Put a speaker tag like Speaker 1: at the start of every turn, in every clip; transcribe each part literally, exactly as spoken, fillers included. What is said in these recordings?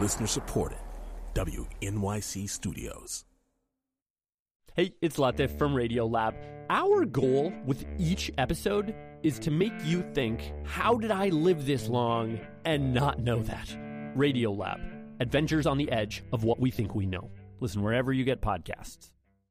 Speaker 1: Listener supported. W N Y C Studios.
Speaker 2: Hey, it's Latif from Radiolab. Our goal with each episode is to make you think, how did I live this long and not know that? Radiolab, adventures on the edge of what we think we know. Listen wherever you get podcasts.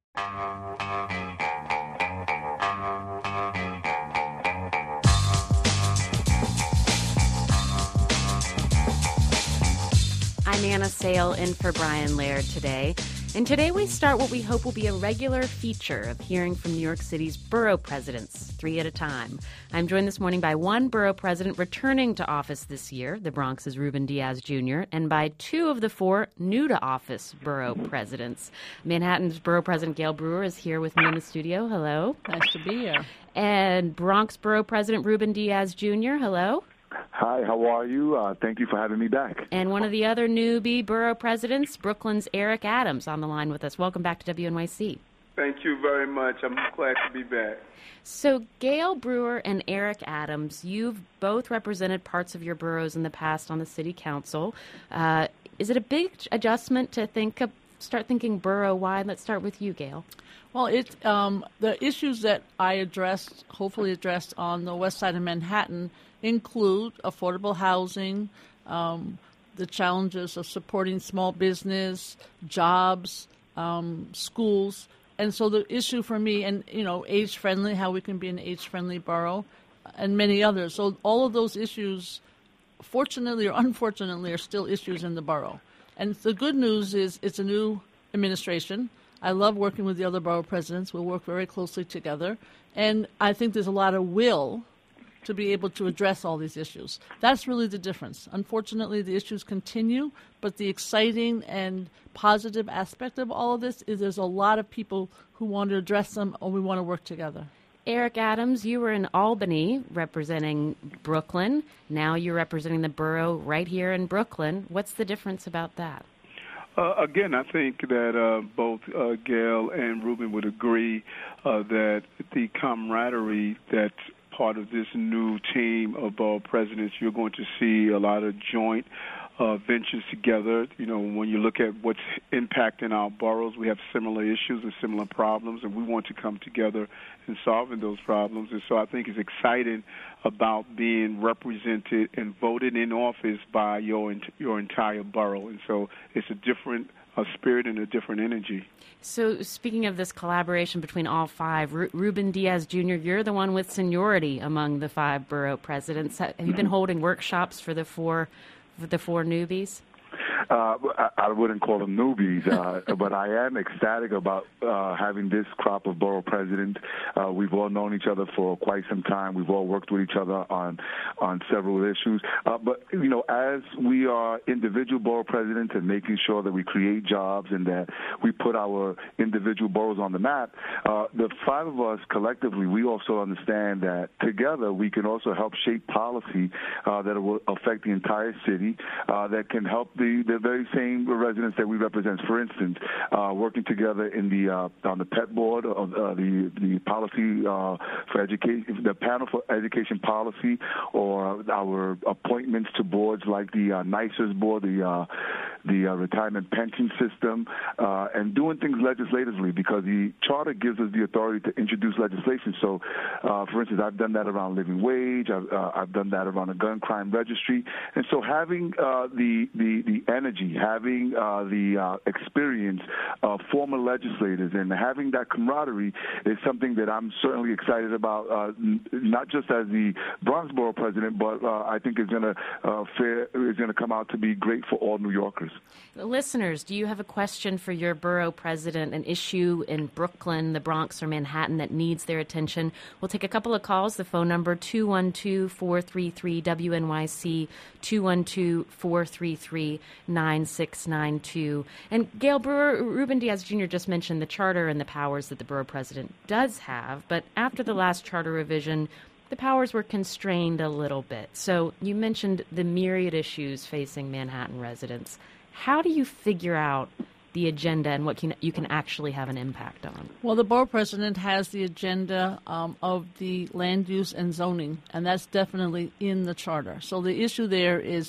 Speaker 3: I'm Anna Sale in for Brian Laird today. And today we start what we hope will be a regular feature of hearing from New York City's borough presidents, three at a time. I'm joined this morning by one borough president returning to office this year, the Bronx's Ruben Diaz Junior, and by two of the four new-to-office borough presidents. Manhattan's borough president Gale Brewer is here with me in the studio. Hello.
Speaker 4: Nice to be here.
Speaker 3: And Bronx borough president Ruben Diaz Junior Hello.
Speaker 5: Hi, how are you? Uh, thank you for having me back.
Speaker 3: And one of the other newbie borough presidents, Brooklyn's Eric Adams, on the line with us. Welcome back to W N Y C.
Speaker 6: Thank you very much. I'm glad to be back.
Speaker 3: So Gale Brewer and Eric Adams, you've both represented parts of your boroughs in the past on the city council. Uh, is it a big adjustment to think of, start thinking borough-wide? Let's start with you, Gale.
Speaker 4: Well, it, um, the issues that I addressed, hopefully addressed on the west side of Manhattan, include affordable housing, um, the challenges of supporting small business, jobs, um, schools. And so the issue for me, and, you know, age-friendly, how we can be an age-friendly borough, and many others. So all of those issues, fortunately or unfortunately, are still issues in the borough. And the good news is it's a new administration. I love working with the other borough presidents. We'll work very closely together. And I think there's a lot of will to be able to address all these issues. That's really the difference. Unfortunately, the issues continue, but the exciting and positive aspect of all of this is there's a lot of people who want to address them, or we want to work together.
Speaker 3: Eric Adams, you were in Albany representing Brooklyn. Now you're representing the borough right here in Brooklyn. What's the difference about that?
Speaker 6: Uh, again, I think that uh, both uh, Gale and Ruben would agree uh, that the camaraderie that's part of this new team of borough presidents, you're going to see a lot of joint uh, ventures together. You know, when you look at what's impacting our boroughs, we have similar issues and similar problems, and we want to come together in solving those problems. And so I think it's exciting about being represented and voted in office by your your entire borough. And so it's a different a spirit and a different energy.
Speaker 3: So speaking of this collaboration between all five, Ru- Ruben Diaz Junior, you're the one with seniority among the five borough presidents. Have you been holding workshops for the four, for the four newbies?
Speaker 5: Uh, I, I wouldn't call them newbies, uh, but I am ecstatic about uh, having this crop of borough presidents. Uh, we've all known each other for quite some time. We've all worked with each other on on several issues. Uh, but, you know, as we are individual borough presidents and making sure that we create jobs and that we put our individual boroughs on the map, uh, the five of us collectively, we also understand that together we can also help shape policy uh, that will affect the entire city, uh, that can help the, the very same residents that we represent. For instance, uh, working together in the uh, on the P E T board, of uh, the the policy uh, for education, the panel for education policy, or our appointments to boards like the uh, NYSERS board, the uh, the uh, retirement pension system, uh, and doing things legislatively, because the charter gives us the authority to introduce legislation. So, uh, for instance, I've done that around living wage. I've, uh, I've done that around a gun crime registry. And so having uh, the, the, the energy, having uh, the uh, experience of former legislators and having that camaraderie is something that I'm certainly excited about, uh, n- not just as the Bronx Borough president, but uh, I think is going to uh, fair is going to come out to be great for all New Yorkers.
Speaker 3: Listeners, do you have a question for your borough president, an issue in Brooklyn, the Bronx, or Manhattan that needs their attention? We'll take a couple of calls. The phone number, two one two, four three three, W N Y C, two one two, four three three, nine six nine two. And Gale Brewer, Ruben Diaz Junior just mentioned the charter and the powers that the borough president does have, but after the last charter revision, the powers were constrained a little bit. So you mentioned the myriad issues facing Manhattan residents. How do you figure out the agenda and what can, you can actually have an impact on?
Speaker 4: Well, the borough president has the agenda um, of the land use and zoning, and that's definitely in the charter. So the issue there is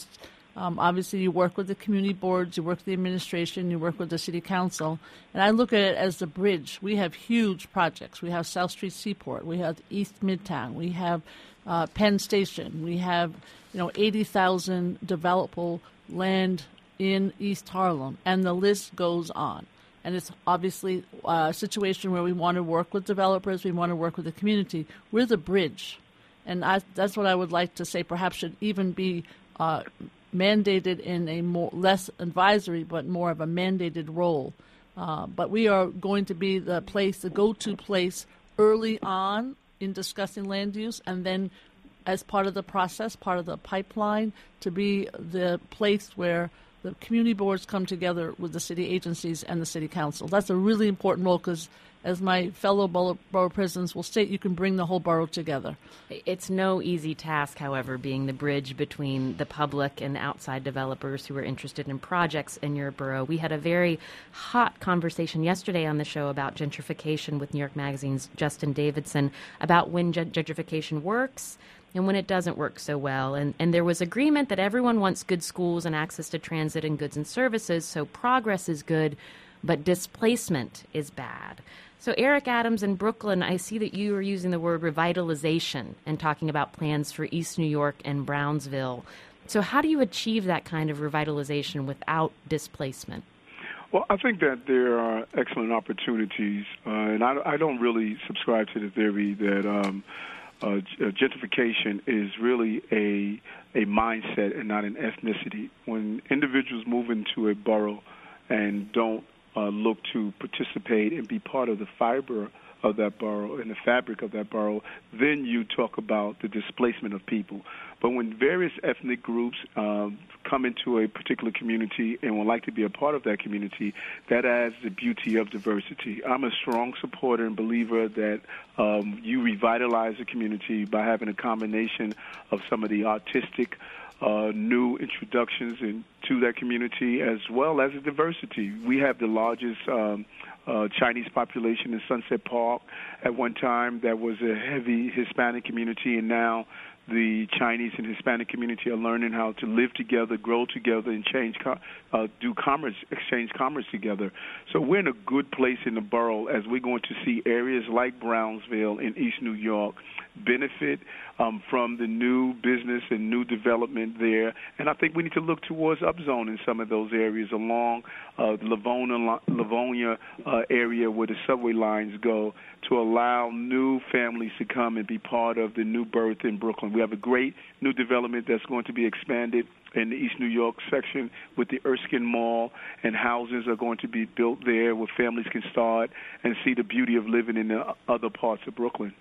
Speaker 4: Um, obviously, you work with the community boards, you work with the administration, you work with the city council. And I look at it as the bridge. We have huge projects. We have South Street Seaport. We have East Midtown. We have uh, Penn Station. We have, you know, eighty thousand developable land in East Harlem. And the list goes on. And it's obviously a situation where we want to work with developers. We want to work with the community. We're the bridge. And I, that's what I would like to say perhaps should even be uh, mandated in a more less advisory but more of a mandated role. Uh, but we are going to be the place, the go-to place early on in discussing land use, and then as part of the process, part of the pipeline, to be the place where the community boards come together with the city agencies and the city council. That's a really important role because, as my fellow borough, borough presidents will state, you can bring the whole borough together.
Speaker 3: It's no easy task, however, being the bridge between the public and outside developers who are interested in projects in your borough. We had a very hot conversation yesterday on the show about gentrification with New York Magazine's Justin Davidson about when gentrification works and when it doesn't work so well. And, and there was agreement that everyone wants good schools and access to transit and goods and services, so progress is good, but displacement is bad. So Eric Adams in Brooklyn, I see that you are using the word revitalization and talking about plans for East New York and Brownsville. So how do you achieve that kind of revitalization without displacement?
Speaker 6: Well, I think that there are excellent opportunities, uh, and I, I don't really subscribe to the theory that um, uh, gentrification is really a a mindset and not an ethnicity. When individuals move into a borough and don't uh, look to participate and be part of the fiber of that borough and the fabric of that borough, then you talk about the displacement of people. But when various ethnic groups um, come into a particular community and would like to be a part of that community, that adds the beauty of diversity. I'm a strong supporter and believer that um, you revitalize the community by having a combination of some of the artistic Uh, new introductions into that community, as well as the diversity. We have the largest um, uh, Chinese population in Sunset Park. At one time, that was a heavy Hispanic community, and now the Chinese and Hispanic community are learning how to live together, grow together, and change, uh, do commerce, exchange commerce together. So we're in a good place in the borough as we're going to see areas like Brownsville in East New York benefit um, from the new business and new development there. And I think we need to look towards upzoning some of those areas along uh, the Livonia, Livonia uh, area where the subway lines go to allow new families to come and be part of the new birth in Brooklyn. We have a great new development that's going to be expanded in the East New York section with the Erskine Mall, and houses are going to be built there where families can start and see the beauty of living in the other parts of Brooklyn.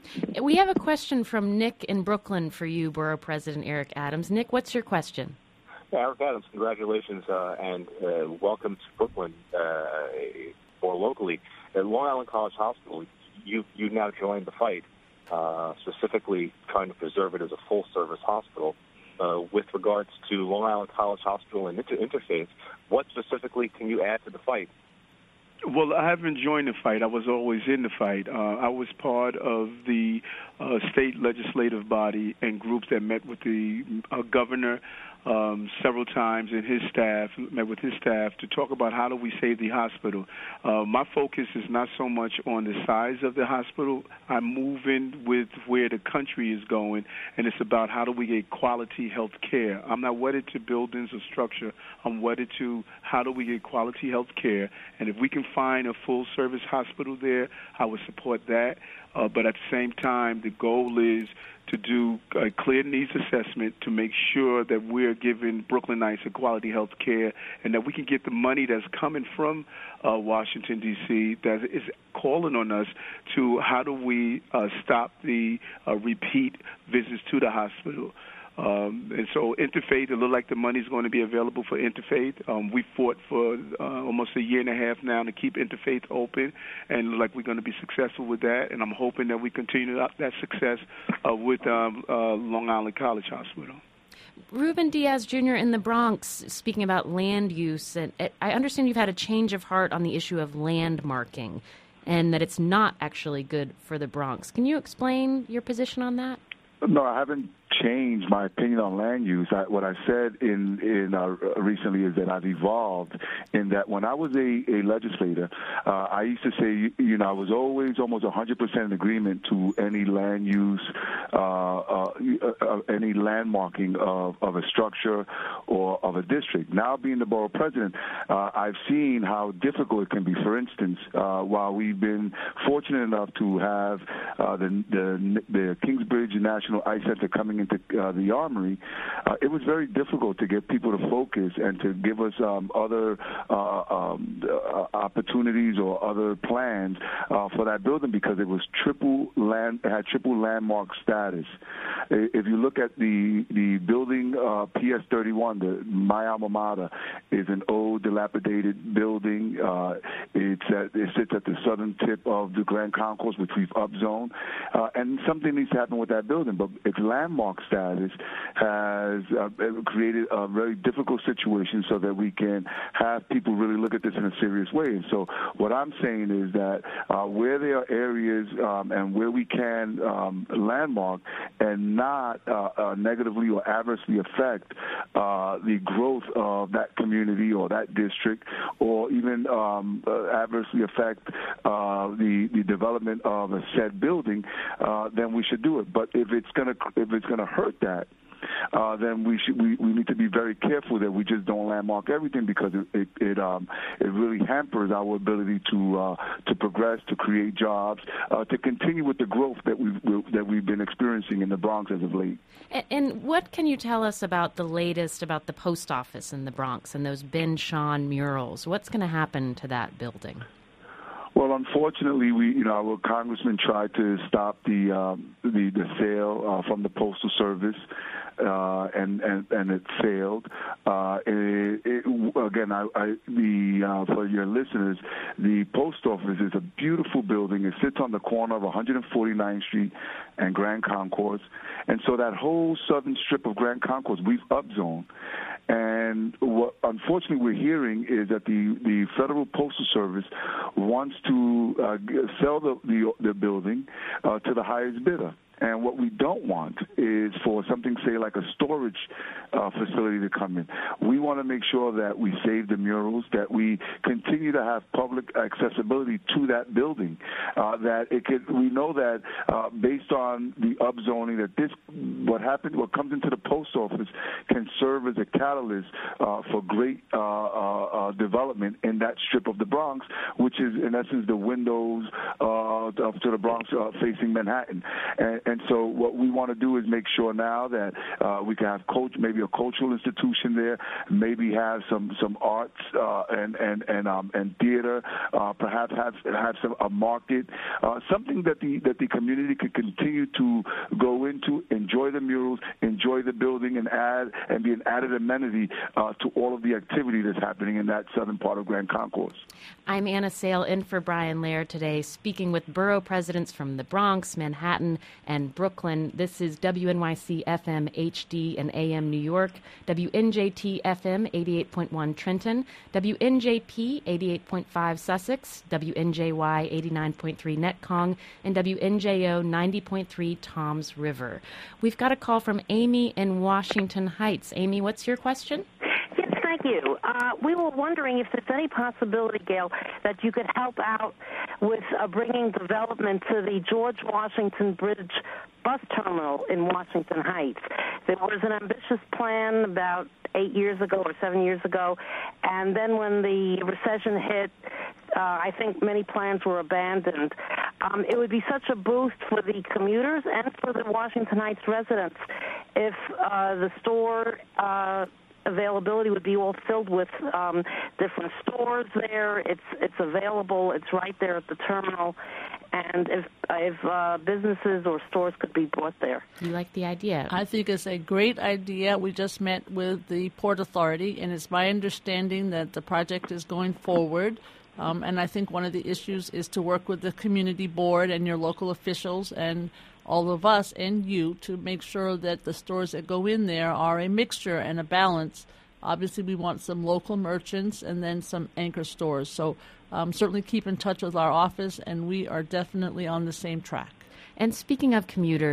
Speaker 3: We have a question from Nick in Brooklyn for you, Borough President Eric Adams. Nick, what's your question?
Speaker 7: Yeah, Eric Adams, congratulations uh, and uh, welcome to Brooklyn uh, more locally. At Long Island College Hospital, you you now joined the fight, uh, specifically trying to preserve it as a full-service hospital. Uh, with regards to Long Island College Hospital and inter- Interfaith, what specifically can you add to the fight?
Speaker 6: Well, I haven't joined the fight. I was always in the fight. Uh, I was part of the uh, state legislative body and groups that met with the uh, governor um, several times, and his staff, met with his staff to talk about how do we save the hospital. Uh, my focus is not so much on the size of the hospital. I'm moving with where the country is going, and it's about how do we get quality health care. I'm not wedded to buildings or structure. I'm wedded to how do we get quality health care, and if we can find a full-service hospital there, I would support that. Uh, but at the same time, the goal is to do a clear needs assessment to make sure that we're giving Brooklynites a quality health care and that we can get the money that's coming from uh, Washington, D C, that is calling on us to how do we uh, stop the uh, repeat visits to the hospital. Um, and so Interfaith, it looks like the money is going to be available for Interfaith. Um, we fought for uh, almost a year and a half now to keep Interfaith open, and it looks like we're going to be successful with that. And I'm hoping that we continue that success uh, with um, uh, Long Island College Hospital.
Speaker 3: Ruben Diaz Junior in the Bronx, speaking about land use, and I understand you've had a change of heart on the issue of landmarking and that it's not actually good for the Bronx. Can you explain your position on that?
Speaker 5: No, I haven't changed my opinion on land use. I, what I said in in uh, recently is that I've evolved in that when I was a, a legislator, uh, I used to say, you, you know, I was always almost one hundred percent in agreement to any land use, uh, uh, uh, any landmarking of, of a structure or of a district. Now being the borough president, uh, I've seen how difficult it can be. For instance, uh, while we've been fortunate enough to have uh, the, the the Kingsbridge National Ice Center coming into uh, the Armory, uh, it was very difficult to get people to focus and to give us um, other uh, um, uh, opportunities or other plans uh, for that building because it was triple land it had triple landmark status. If you look at the the building uh, P S thirty-one, the my alma mater, is an old dilapidated building. Uh, it's at, it sits at the southern tip of the Grand Concourse, which we've upzoned, uh, and something needs to happen with that building. But its landmark status has uh, created a very difficult situation so that we can have people really look at this in a serious way. And so what I'm saying is that uh, where there are areas um, and where we can um, landmark and not uh, uh, negatively or adversely affect uh, the growth of that community or that district, or even um, uh, adversely affect uh, the the development of a said building, uh, then we should do it. But if it's gonna if it's gonna hurt that, Uh, then we should we, we need to be very careful that we just don't landmark everything because it it it, um, it really hampers our ability to uh, to progress, to create jobs, uh, to continue with the growth that we've that we've been experiencing in the Bronx as of late.
Speaker 3: And, and what can you tell us about the latest about the post office in the Bronx and those Ben Shahn murals? What's going to happen to that building?
Speaker 5: Well, unfortunately, we, you know, our congressman tried to stop the um, the, the sale uh, from the Postal Service, uh, and, and and it failed. Uh, it, it, again, I, I, the uh, for your listeners, the post office is a beautiful building. It sits on the corner of one forty-ninth Street and Grand Concourse, and so that whole southern strip of Grand Concourse we've upzoned. And what unfortunately we're hearing is that the, the Federal Postal Service wants to uh, sell the, the, the building uh, to the highest bidder. And what we don't want is for something, say, like a storage uh, facility to come in. We want to make sure that we save the murals, that we continue to have public accessibility to that building, uh, that it could, we know that uh, based on the upzoning, that this, what happened, what comes into the post office can serve as a catalyst uh, for great uh, uh, uh, development in that strip of the Bronx, which is, in essence, the windows uh, to the Bronx uh, facing Manhattan. And, And so what we want to do is make sure now that uh, we can have coach, maybe a cultural institution there, maybe have some some arts uh, and and and um, and theater, uh, perhaps have have some a market, uh, something that the that the community could continue to go into, enjoy the murals, enjoy the building, and add and be an added amenity uh, to all of the activity that's happening in that southern part of Grand Concourse.
Speaker 3: I'm Anna Sale in for Brian Laird today, speaking with borough presidents from the Bronx, Manhattan, and Brooklyn. This is W N Y C F M H D and A M New York, W N J T F M eighty-eight point one Trenton, W N J P eighty-eight point five Sussex, W N J Y eighty-nine point three Netcong, and W N J O ninety point three Toms River. We've got a call from Amy in Washington Heights. Amy, what's your question?
Speaker 8: Thank you. Uh, we were wondering if there's any possibility, Gail, that you could help out with uh, bringing development to the George Washington Bridge bus terminal in Washington Heights. There was an ambitious plan about eight years ago or seven years ago, and then when the recession hit, uh, I think many plans were abandoned. Um, it would be such a boost for the commuters and for the Washington Heights residents if uh, the store uh, availability would be all filled with um, different stores there. It's it's available. It's right there at the terminal. And if if uh, businesses or stores could be brought there.
Speaker 3: You like the idea?
Speaker 4: I think it's a great idea. We just met with the Port Authority, and it's my understanding that the project is going forward. Um, and I think one of the issues is to work with the community board and your local officials and all of us and you to make sure that the stores that go in there are a mixture and a balance. Obviously, we want some local merchants and then some anchor stores. So um, certainly keep in touch with our office, and we are definitely on the same track.
Speaker 3: And speaking of commuters,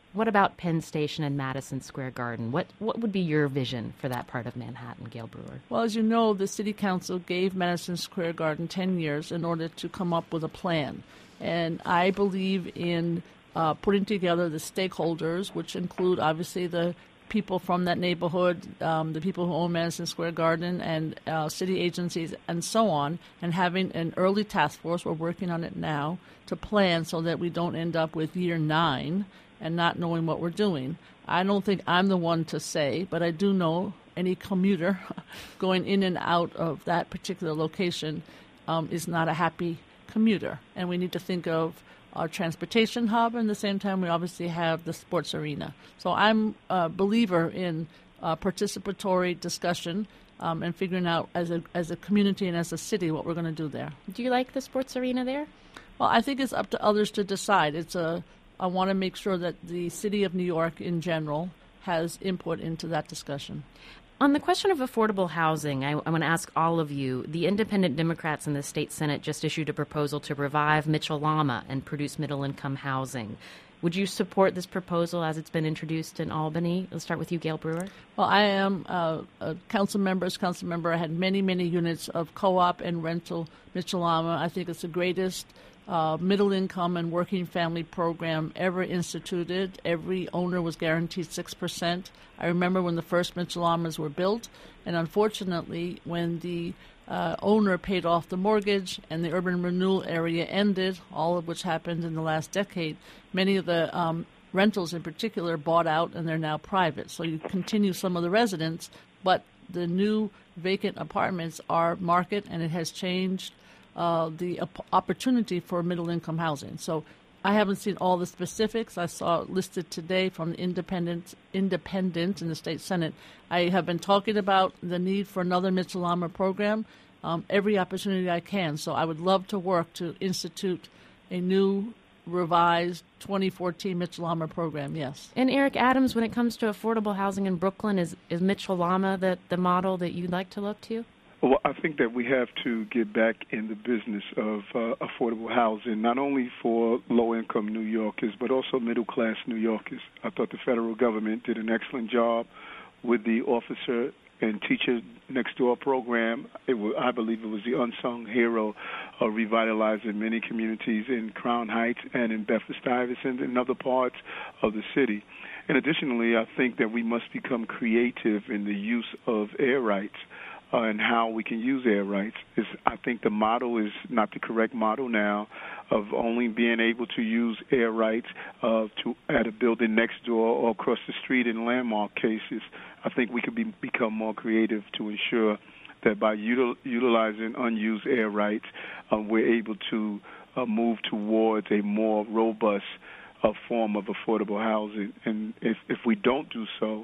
Speaker 3: What about Penn Station and Madison Square Garden? What what would be your vision for that part of Manhattan, Gail Brewer?
Speaker 4: Well, as you know, the City Council gave Madison Square Garden ten years in order to come up with a plan. And I believe in uh, putting together the stakeholders, which include, obviously, the people from that neighborhood, um, the people who own Madison Square Garden, and uh, city agencies, and so on, and having an early task force, we're working on it now, to plan so that we don't end up with year nine and not knowing what we're doing. I don't think I'm the one to say, but I do know any commuter going in and out of that particular location um, is not a happy commuter. And we need to think of our transportation hub, and at the same time we obviously have the sports arena. So I'm a believer in uh, participatory discussion um, and figuring out as a as a community and as a city what we're going to do there.
Speaker 3: Do you like the sports arena there?
Speaker 4: Well, I think it's up to others to decide. It's a I want to make sure that the city of New York in general has input into that discussion.
Speaker 3: On the question of affordable housing, I, I want to ask all of you. The independent Democrats in the state Senate just issued a proposal to revive Mitchell-Lama and produce middle-income housing. Would you support this proposal as it's been introduced in Albany? Let's start with you, Gail Brewer.
Speaker 4: Well, I am uh, a council member. As council member, I had many, many units of co-op and rental Mitchell-Lama. I think it's the greatest Uh, middle-income and working family program ever instituted. Every owner was guaranteed six percent. I remember when the first Mitchell-Lamas were built, and unfortunately, when the uh, owner paid off the mortgage and the urban renewal area ended, all of which happened in the last decade, many of the um, rentals in particular bought out, and they're now private. So you continue some of the residents, but the new vacant apartments are market, and it has changed Uh, the op- opportunity for middle-income housing. So I haven't seen all the specifics. I saw it listed today from the independent, independent in the state Senate. I have been talking about the need for another Mitchell-Lama program um, every opportunity I can. So I would love to work to institute a new, revised twenty fourteen Mitchell-Lama program, yes.
Speaker 3: And Eric Adams, when it comes to affordable housing in Brooklyn, is, is Mitchell-Lama the, the model that you'd like to look to?
Speaker 6: Well, I think that we have to get back in the business of uh, affordable housing, not only for low-income New Yorkers, but also middle-class New Yorkers. I thought the federal government did an excellent job with the Officer and Teacher Next Door program. It was, I believe it was the unsung hero of revitalizing many communities in Crown Heights and in Bedford-Stuyvesant and other parts of the city. And additionally, I think that we must become creative in the use of air rights. Uh, and how we can use air rights. Is, I think the model is not the correct model now of only being able to use air rights uh, to at a building next door or across the street in landmark cases. I think we could be, become more creative to ensure that by util, utilizing unused air rights, uh, we're able to uh, move towards a more robust uh, form of affordable housing. And if, if we don't do so,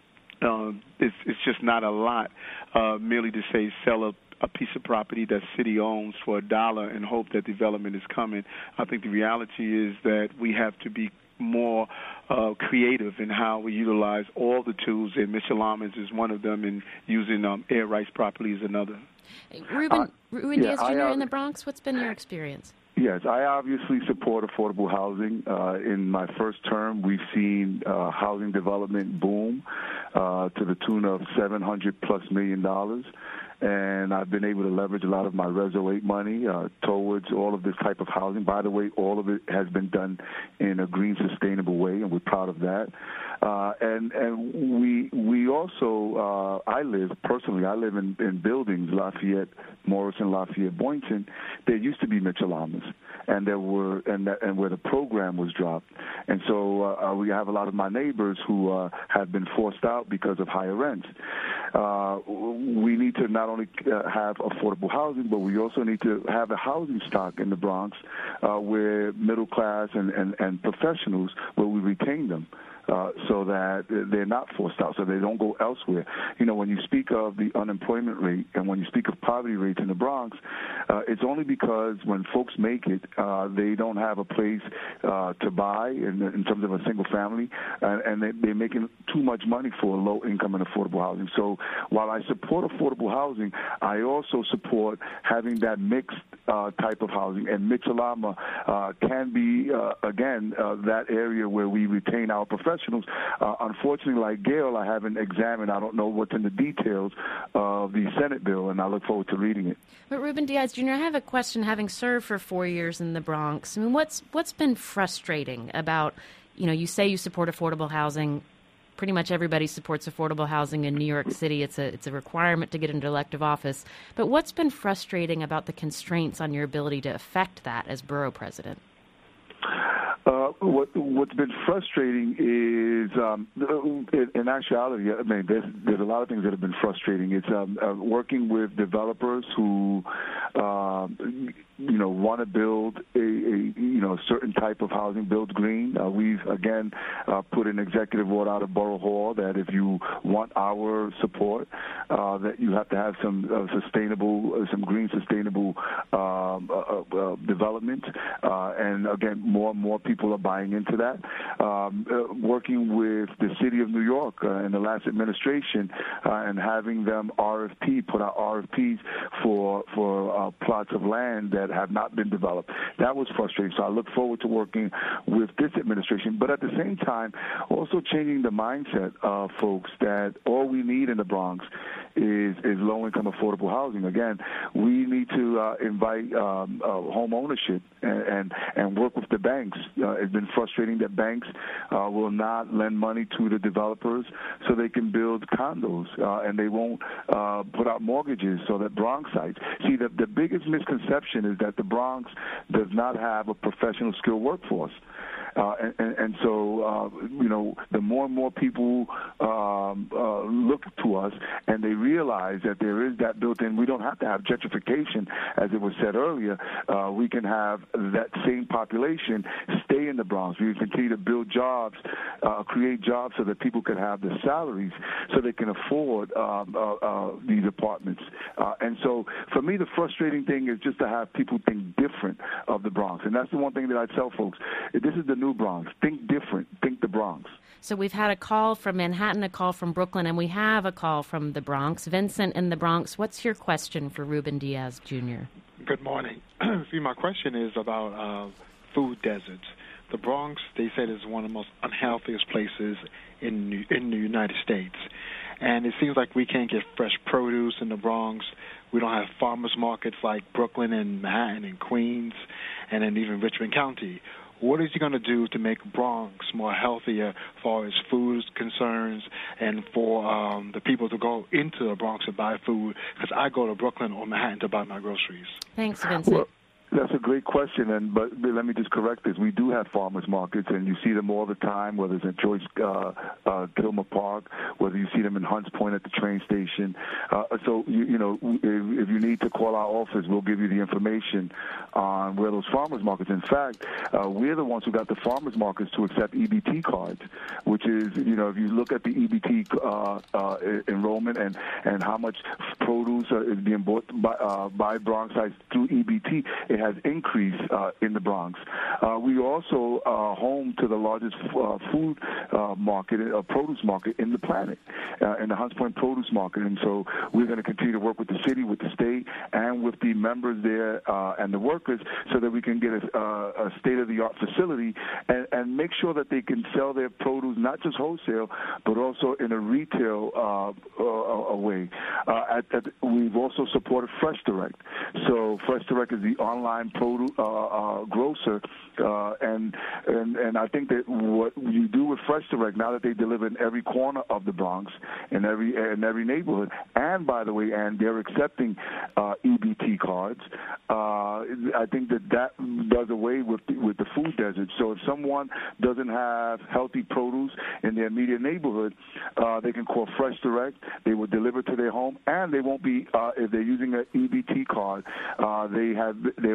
Speaker 6: Uh, it's, it's just not a lot uh, merely to say sell a, a piece of property that city owns for a dollar and hope that development is coming. I think the reality is that we have to be more uh, creative in how we utilize all the tools, and Mitchell-Lama's is one of them, and using um, air rights properly is another.
Speaker 3: Ruben,
Speaker 5: uh,
Speaker 3: Ruben
Speaker 5: yeah,
Speaker 3: Diaz Junior
Speaker 5: I, uh,
Speaker 3: in the Bronx, what's been your experience?
Speaker 5: Yes, I obviously support affordable housing. Uh, in my first term, we've seen uh, housing development boom uh, to the tune of seven hundred plus million dollars. And I've been able to leverage a lot of my Reso eight money uh, towards all of this type of housing. By the way, all of it has been done in a green, sustainable way, and we're proud of that. Uh, and and we we also, uh, I live, personally, I live in, in buildings, Lafayette, Morrison, Lafayette, Boynton. There used to be Mitchell-Lamas, and there were and that, and where the program was dropped. And so uh, we have a lot of my neighbors who uh, have been forced out because of higher rents. Uh, we need to not only uh, have affordable housing, but we also need to have a housing stock in the Bronx uh, where middle class and, and, and professionals, where we retain them. uh, so that they're not forced out, so they don't go elsewhere. You know, when you speak of the unemployment rate and when you speak of poverty rates in the Bronx, uh, it's only because when folks make it, uh, they don't have a place uh, to buy in, in terms of a single family, and, and they, they're making too much money for low income and affordable housing. So while I support affordable housing, I also support having that mixed uh, type of housing, and Mitchell-Lama uh, can be, uh, again, uh, that area where we retain our professionals. Uh, unfortunately, like Gail, I haven't examined, I don't know what's in the details of the Senate bill, and I look forward to reading it.
Speaker 3: But Ruben Diaz, Junior, I have a question, having served for four years in the Bronx. I mean, what's what's been frustrating about, you know, you say you support affordable housing. Pretty much everybody supports affordable housing in New York City. It's a it's a requirement to get into elective office. But what's been frustrating about the constraints on your ability to affect that as borough president?
Speaker 5: Uh, what, what's been frustrating is, um, in, in actuality, I mean, there's, there's a lot of things that have been frustrating. It's um, uh, working with developers who, uh, you know, want to build a, a, you know, certain type of housing, build green. Uh, we've, again, uh, put an executive order out of Borough Hall that if you want our support, uh, that you have to have some uh, sustainable, uh, some green sustainable um, uh, uh, development. Uh, and, again, more and more people are buying into that. Um, uh, working with the city of New York uh, and the last administration uh, and having them R F P, put out R F Ps for, for uh, plots of land that have not been developed. That was frustrating. So I look forward to working with this administration, but at the same time, also changing the mindset of folks that all we need in the Bronx is, is low-income affordable housing. Again, we need to uh, invite um, uh, home ownership and, and, and work with the banks. Uh, it's been frustrating that banks uh, will not lend money to the developers so they can build condos, uh, and they won't uh, put out mortgages so that Bronx sites. See, the, the biggest misconception is that the Bronx does not have a professional skilled workforce. Uh, and, and, and so, uh, you know, the more and more people um, uh, look to us and they realize that there is that built-in, we don't have to have gentrification, as it was said earlier. Uh, we can have that same population stay in the Bronx. We can continue to build jobs, uh, create jobs so that people can have the salaries so they can afford um, uh, uh, these apartments. Uh, and so, for me, the frustrating thing is just to have people think different of the Bronx. And that's the one thing that I tell folks. This is the new Bronx. Think different. Think the Bronx.
Speaker 3: So we've had a call from Manhattan, a call from Brooklyn, and we have a call from the Bronx. Vincent in the Bronx, what's your question for Ruben Diaz, Junior?
Speaker 9: Good morning. See, my question is about uh, food deserts. The Bronx, they said, is one of the most unhealthiest places in in the United States. And it seems like we can't get fresh produce in the Bronx. We don't have farmers markets like Brooklyn and Manhattan and Queens and then even Richmond County. What is he going to do to make Bronx more healthier as far as food concerns and for um, the people to go into the Bronx to buy food? Because I go to Brooklyn or Manhattan to buy my groceries.
Speaker 3: Thanks, Vincent.
Speaker 5: Well, that's a great question, and but let me just correct this. We do have farmers markets, and you see them all the time, whether it's in Joyce uh, uh, Gilmer Park, whether you see them in Hunts Point at the train station. Uh, so, you, you know, if, if you need to call our office, we'll give you the information on where those farmers markets. In fact, uh, we're the ones who got the farmers markets to accept E B T cards, which is, you know, if you look at the E B T uh, uh, enrollment and, and how much produce uh, is being bought by, uh, by Bronxites through E B T, it has increased uh, in the Bronx. Uh, we also are home to the largest uh, food uh, market, uh, produce market in the planet, uh, in the Hunts Point Produce Market. And so we're going to continue to work with the city, with the state, and with the members there uh, and the workers so that we can get a, uh, a state-of-the-art facility and, and make sure that they can sell their produce not just wholesale, but also in a retail uh, uh, way. Uh, at, at, we've also supported Fresh Direct. So Fresh Direct is the online produce uh, uh, grocer, uh, and and and I think that what you do with Fresh Direct now that they deliver in every corner of the Bronx, in every in every neighborhood, and by the way, and they're accepting uh, E B T cards. Uh, I think that that does away with the, with the food desert. So if someone doesn't have healthy produce in their immediate neighborhood, uh, they can call Fresh Direct. They will deliver to their home, and they won't be uh, if they're using an E B T card. Uh, they have they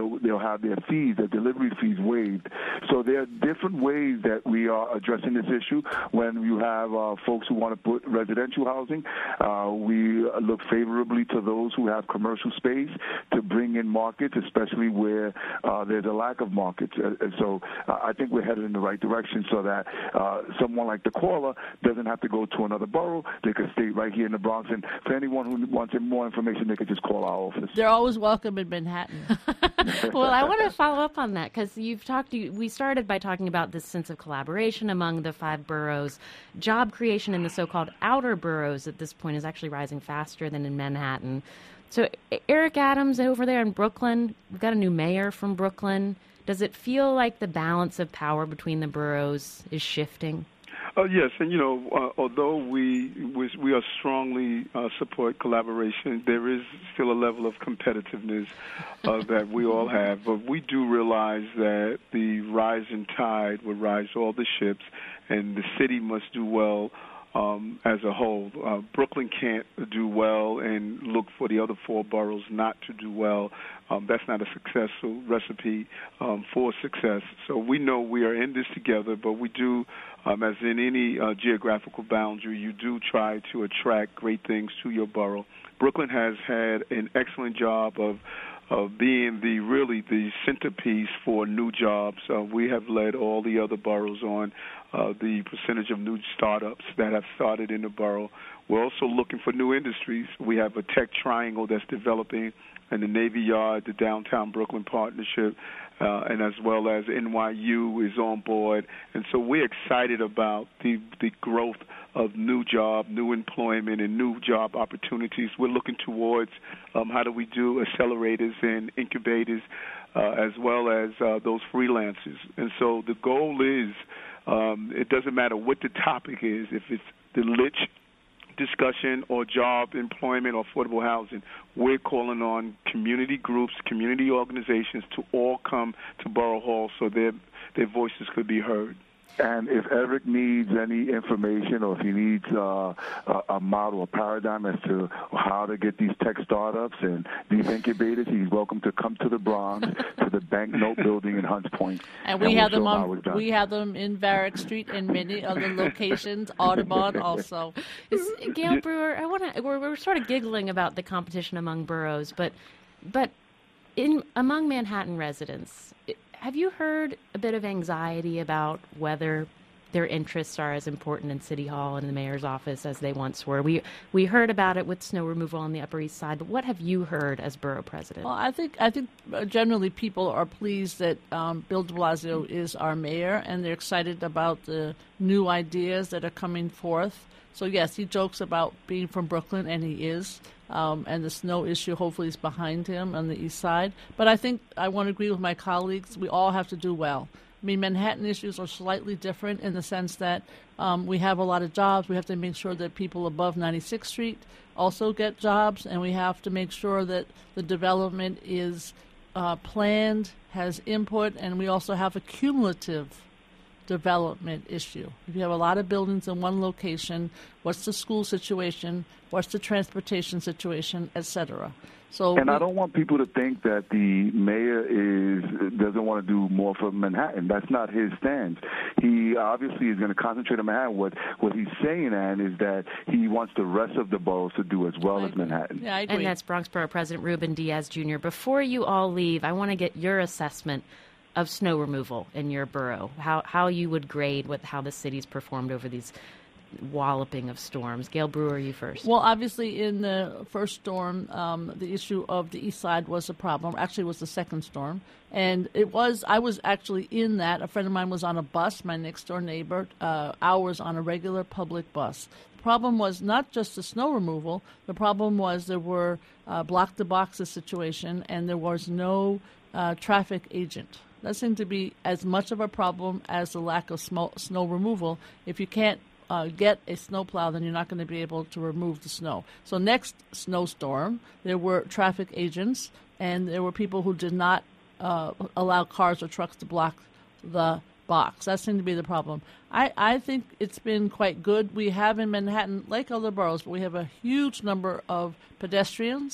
Speaker 5: they'll, they'll have their fees, their delivery fees waived. So there are different ways that we are addressing this issue. When you have uh, folks who want to put residential housing, uh, we look favorably to those who have commercial space to bring in markets, especially where uh, there's a lack of markets. And so uh, I think we're headed in the right direction so that uh, someone like the caller doesn't have to go to another borough. They could stay right here in the Bronx. And for anyone who wants more information, they could just call our office.
Speaker 4: They're always welcome in Manhattan.
Speaker 3: Well, I want to follow up on that because you've talked. We started by talking about this sense of collaboration among the five boroughs. Job creation in the so-called outer boroughs at this point is actually rising faster than in Manhattan. So Eric Adams over there in Brooklyn, we've got a new mayor from Brooklyn. Does it feel like the balance of power between the boroughs is shifting?
Speaker 6: Uh, yes, and you know, uh, although we we, we are strongly uh, support collaboration, there is still a level of competitiveness uh, that we all have. But we do realize that the rising tide will rise all the ships, and the city must do well um, as a whole. Uh, Brooklyn can't do well and look for the other four boroughs not to do well. Um, that's not a successful recipe um, for success. So we know we are in this together, but we do, um, as in any uh, geographical boundary, you do try to attract great things to your borough. Brooklyn has had an excellent job of of being the really the centerpiece for new jobs. Uh, we have led all the other boroughs on uh, the percentage of new startups that have started in the borough. We're also looking for new industries. We have a tech triangle that's developing in the Navy Yard, the Downtown Brooklyn Partnership, uh, and as well as N Y U is on board. And so we're excited about the, the growth of new job, new employment, and new job opportunities. We're looking towards um, how do we do accelerators and incubators uh, as well as uh, those freelancers. And so the goal is um, it doesn't matter what the topic is, if it's the lich discussion or job, employment, or affordable housing, we're calling on community groups, community organizations to all come to Borough Hall so their their voices could be heard.
Speaker 5: And if Eric needs any information or if he needs uh, a, a model, a paradigm as to how to get these tech startups and these incubators, he's welcome to come to the Bronx, to the Banknote Building in Hunts Point.
Speaker 4: And we and have we'll them on. We have them in Varick Street and many other locations. Audubon also.
Speaker 3: Is, Gail Brewer, I want to. We're, we're sort of giggling about the competition among boroughs, but but in among Manhattan residents. It, Have you heard a bit of anxiety about whether their interests are as important in City Hall and in the mayor's office as they once were? We we heard about it with snow removal on the Upper East Side, but what have you heard as borough president?
Speaker 4: Well, I think I think generally people are pleased that um, Bill de Blasio is our mayor, and they're excited about the new ideas that are coming forth. So, yes, he jokes about being from Brooklyn, and he is, um, and the snow issue hopefully is behind him on the east side. But I think I want to agree with my colleagues. We all have to do well. I mean, Manhattan issues are slightly different in the sense that um, we have a lot of jobs. We have to make sure that people above ninety-sixth Street also get jobs, and we have to make sure that the development is uh, planned, has input, and we also have a cumulative development issue. If you have a lot of buildings in one location, what's the school situation, what's the transportation situation, et cetera. So
Speaker 5: and
Speaker 4: we,
Speaker 5: I don't want people to think that the mayor is doesn't want to do more for Manhattan. That's not his stance. He obviously is going to concentrate on Manhattan. What what he's saying, Ann, is that he wants the rest of the boroughs to do as well
Speaker 4: I
Speaker 5: as Manhattan.
Speaker 4: Yeah, I agree.
Speaker 3: And that's Bronx Borough President Ruben Diaz Junior Before you all leave, I want to get your assessment of snow removal in your borough, how how you would grade what how the city's performed over these walloping of storms. Gail Brewer, you first.
Speaker 4: Well, obviously, in the first storm, um, the issue of the east side was a problem. Actually, it was the second storm. And it was, I was actually in that. A friend of mine was on a bus, my next door neighbor, uh, hours on a regular public bus. The problem was not just the snow removal. The problem was there were uh, block-the-boxes situation, and there was no uh, traffic agent. That seemed to be as much of a problem as the lack of snow, snow removal. If you can't uh, get a snowplow, then you're not going to be able to remove the snow. So next snowstorm, there were traffic agents, and there were people who did not uh, allow cars or trucks to block the box. That seemed to be the problem. I, I think it's been quite good. We have in Manhattan, like other boroughs, but we have a huge number of pedestrians.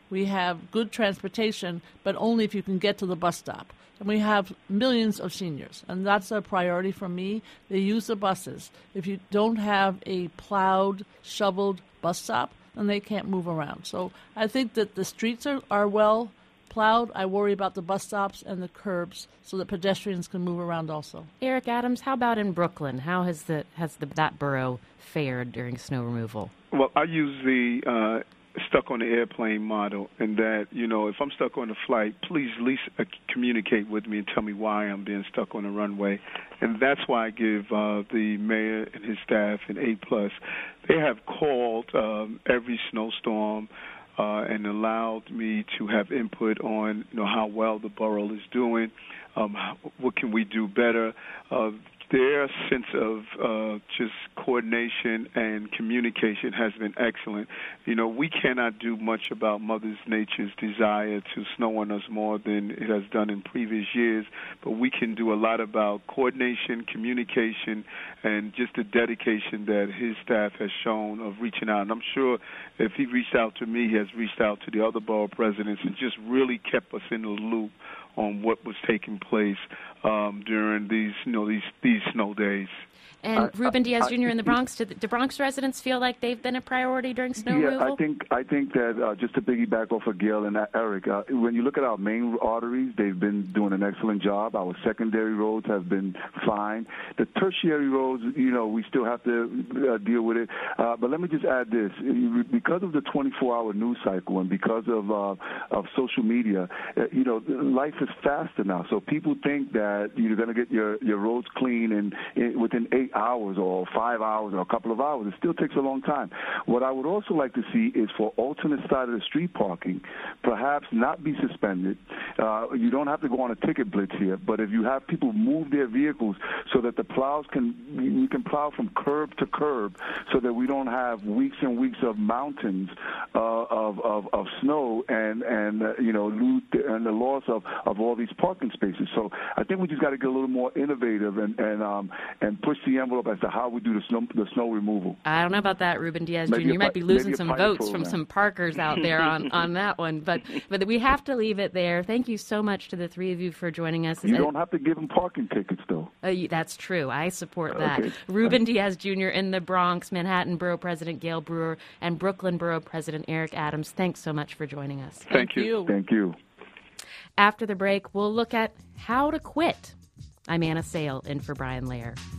Speaker 4: We have good transportation, but only if you can get to the bus stop. And we have millions of seniors, and that's a priority for me. They use the buses. If you don't have a plowed, shoveled bus stop, then they can't move around. So I think that the streets are, are well plowed. I worry about the bus stops and the curbs so that pedestrians can move around also.
Speaker 3: Eric Adams, how about in Brooklyn? How has the has the, that borough fared during snow removal?
Speaker 6: Well, I use the uh, stuck on the airplane model, and that, you know, if I'm stuck on a flight, please at least uh, communicate with me and tell me why I'm being stuck on the runway. And that's why I give uh, the mayor and his staff an A plus. They have called um, every snowstorm uh, and allowed me to have input on, you know, how well the borough is doing, um, how, what can we do better. Uh, Their sense of uh, just coordination and communication has been excellent. You know, we cannot do much about Mother Nature's desire to snow on us more than it has done in previous years, but we can do a lot about coordination, communication, and just the dedication that his staff has shown of reaching out. And I'm sure if he reached out to me, he has reached out to the other borough presidents and just really kept us in the loop on what was taking place um, during these, you know, these these snow days.
Speaker 3: And
Speaker 5: I,
Speaker 3: Ruben Diaz
Speaker 5: I,
Speaker 3: Junior in the Bronx, do the do Bronx residents feel like they've been a priority during snow
Speaker 5: yeah,
Speaker 3: removal?
Speaker 5: I think I think that uh, just to piggyback off of Gail and Eric, uh, when you look at our main arteries, they've been doing an excellent job. Our secondary roads have been fine. The tertiary roads, you know, we still have to uh, deal with it. Uh, but let me just add this: because of the twenty-four hour news cycle and because of uh, of social media, uh, you know, life is faster now. So people think that you're going to get your your roads clean in, in within eight hours or five hours or a couple of hours. It still takes a long time. What I would also like to see is for alternate side of the street parking, perhaps not be suspended. Uh, you don't have to go on a ticket blitz here, but if you have people move their vehicles so that the plows can, you can plow from curb to curb so that we don't have weeks and weeks of mountains uh, of, of, of snow and, and uh, you know, lose the, and the loss of, of all these parking spaces. So I think we just got to get a little more innovative and, and, um, and push the envelope as to how we do the snow, the snow removal.
Speaker 3: I don't know about that, Ruben Diaz
Speaker 5: Maybe
Speaker 3: Junior You
Speaker 5: a,
Speaker 3: might be losing some votes
Speaker 5: program.
Speaker 3: from some Parkers out there on, on that one. But but we have to leave it there. Thank you so much to the three of you for joining us.
Speaker 5: You don't have to give them parking tickets, though.
Speaker 3: Uh, that's true. I support that.
Speaker 5: Okay.
Speaker 3: Ruben Diaz Junior in the Bronx, Manhattan Borough President Gail Brewer, and Brooklyn Borough President Eric Adams. Thanks so much for joining us.
Speaker 6: Thank,
Speaker 4: Thank
Speaker 6: you.
Speaker 4: you.
Speaker 5: Thank you.
Speaker 3: After the break, we'll look at how to quit. I'm Anna Sale, in for Brian Lair.